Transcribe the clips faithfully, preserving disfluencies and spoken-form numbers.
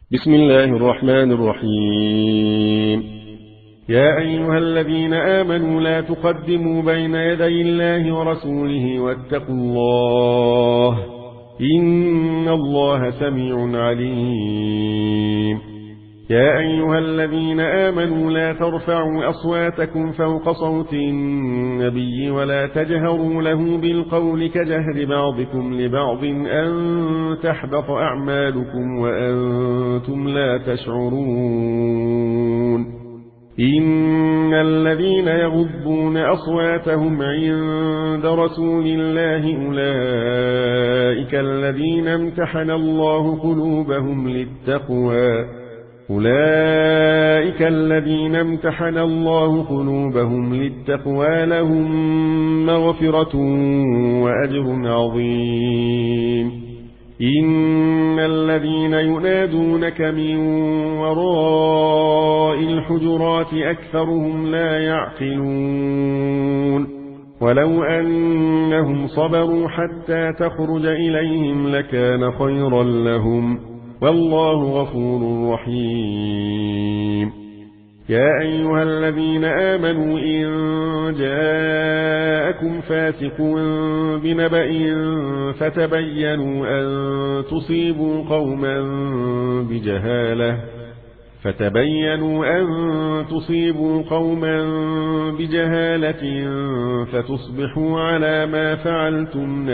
بسم الله الرحمن الرحيم. يا أيها الذين آمنوا لا تقدموا بين يدي الله ورسوله واتقوا الله إن الله سميع عليم. يا أيها الذين آمنوا لا ترفعوا أصواتكم فوق صوت النبي ولا تجهروا له بالقول كجهر بعضكم لبعض أن تحبط أعمالكم وأنتم لا تشعرون. إن الذين يغضون أصواتهم عند رسول الله أولئك الذين امتحن الله قلوبهم للتقوى أولئك الذين امتحن الله قلوبهم للتقوى لهم مغفرة وأجر عظيم. إن الذين ينادونك من وراء الحجرات أكثرهم لا يعقلون. ولو أنهم صبروا حتى تخرج إليهم لكان خيرا لهم والله غفور رحيم. يا أيها الذين آمنوا إن جاءكم فاسق بنبأ فتبينوا أن تصيبوا قوما بجهالة فتبينوا أن تصيبوا قوما بجهالة فتصبحوا على ما فعلتم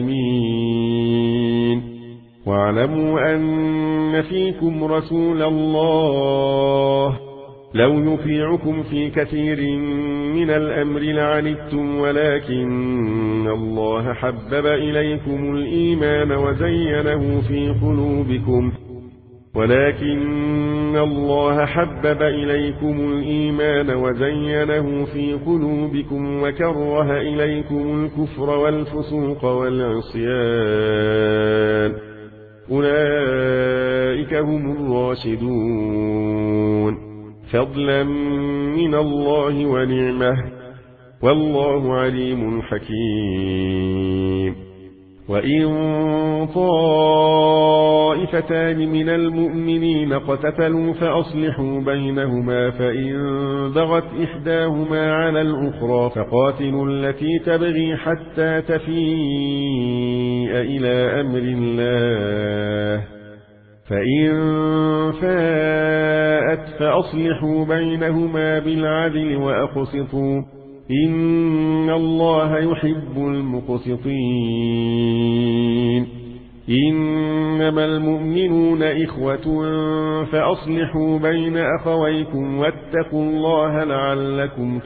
نادمين. واعلموا أن فيكم رسول الله لو يطيعكم في كثير من الأمر لعنتم ولكن الله حبب إليكم الإيمان وزينه في قلوبكم ولكن الله حبب إليكم الإيمان وزينه في قلوبكم وكره إليكم الكفر والفسوق والعصيان أولئك هم الراشدون فضلا من الله ونعمه والله عليم حكيم. وإن طائفتان من المؤمنين اقتتلوا فأصلحوا بينهما فإن بغت إحداهما على الأخرى فقاتلوا التي تبغي حتى تفيء إلى أمر الله فإن فاءت فأصلحوا بينهما بالعدل وأقسطوا إن الله يحب المقسطين. إنما المؤمنون إخوة فأصلحوا بين أخويكم واتقوا الله لعلكم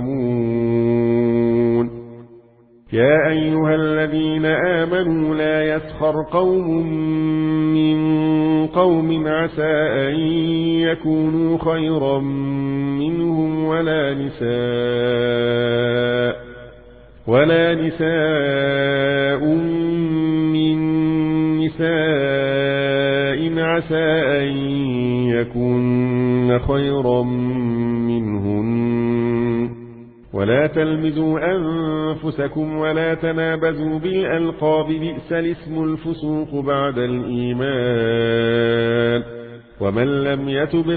ترحمون. يا أيها الذين آمنوا لا يسخر قوم من قوم عسى أن يكونوا خيرا منهم ولا نساء ولا نساء من نساء عسى أن يكون خيرا منهن ولا تلمزوا أنفسكم ولا تنابزوا بالألقاب بئس الاسم الفسوق بعد الإيمان ومن لم يتب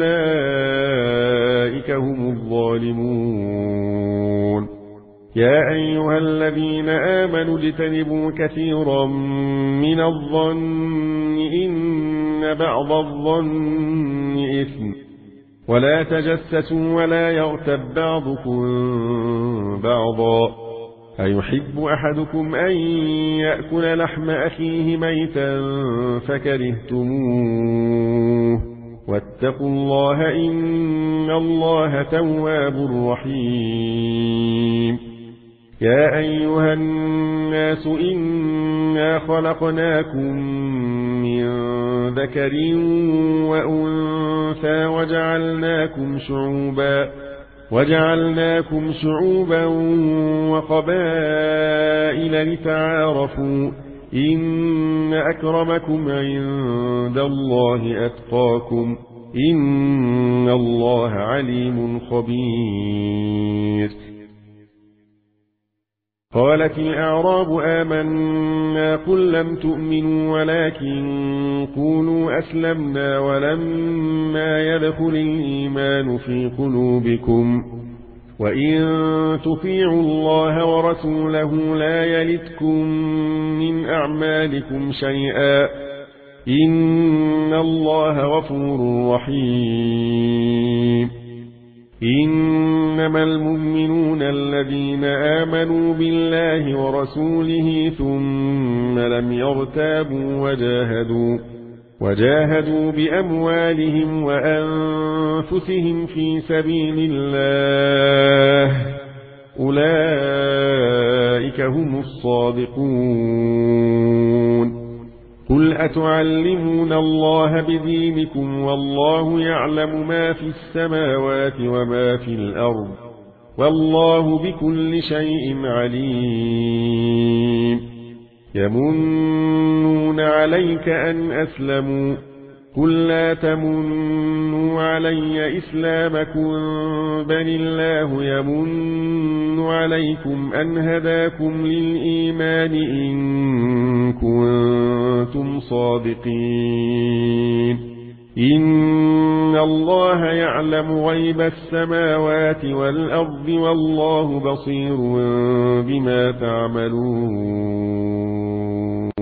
فأولئك هم الظالمون. يا أيها الذين آمنوا اجتنبوا كثيرا من الظن إن بعض الظن إثم ولا تجسسوا ولا يغتب بعضكم بعضا أيحب أحدكم أن يأكل لحم أخيه ميتا فكرهتموه واتقوا الله إن الله تواب رحيم. يا أيها الناس إنا خلقناكم من ذكر وأنثى وجعلناكم شعوبا وجعلناكم شعوبا وقبائل لتعارفوا إن أكرمكم عند الله أتقاكم إن الله عليم خبير. قالت الأعراب آمنا قل لم تؤمنوا ولكن قولوا أسلمنا ولما يدخل الإيمان في قلوبكم وإن تطيعوا الله ورسوله لا يلتكم من أعمالكم شيئا إن الله غفور رحيم. إنما المؤمنون الذين آمنوا بالله ورسوله ثم لم يرتابوا وجاهدوا وجاهدوا بأموالهم وأنفسهم في سبيل الله أولئك هم الصادقون. قل أتعلمون الله بدينكم والله يعلم ما في السماوات وما في الأرض والله بكل شيء عليم. يمنون عليك أن أسلموا قل لا تمنوا علي إسلامكم بل الله يمن عليكم أن هداكم للإيمان إن كنتم صادقين. إن الله يعلم غيب السماوات والأرض والله بصير بما تعملون.